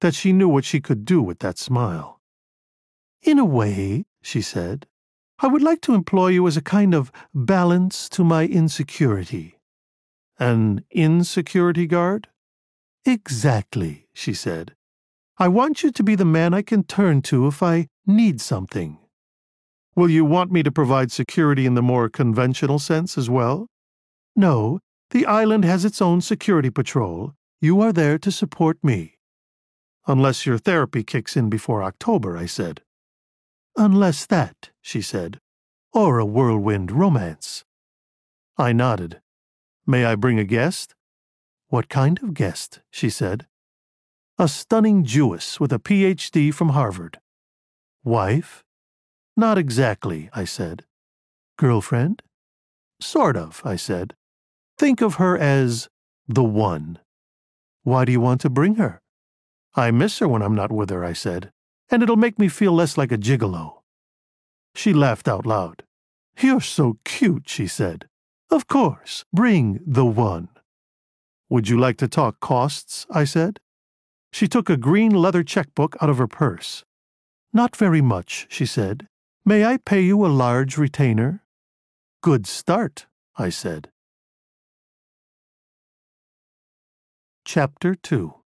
that she knew what she could do with that smile. "In a way," she said, "I would like to employ you as a kind of balance to my insecurity." "An insecurity guard?" "Exactly," she said. "I want you to be the man I can turn to if I need something." "Will you want me to provide security in the more conventional sense as well?" "No, the island has its own security patrol. You are there to support me." "Unless your therapy kicks in before October," I said. "Unless that," she said, "or a whirlwind romance." I nodded. "May I bring a guest?" "What kind of guest?" she said. "A stunning Jewess with a Ph.D. from Harvard." "Wife?" "Not exactly," I said. "Girlfriend?" "Sort of," I said. "Think of her as the one." "Why do you want to bring her?" "I miss her when I'm not with her," I said, "and it'll make me feel less like a gigolo." She laughed out loud. "You're so cute," she said. "Of course, bring the one." "Would you like to talk costs?" I said. She took a green leather checkbook out of her purse. "Not very much," she said. "May I pay you a large retainer?" "Good start," I said. Chapter 2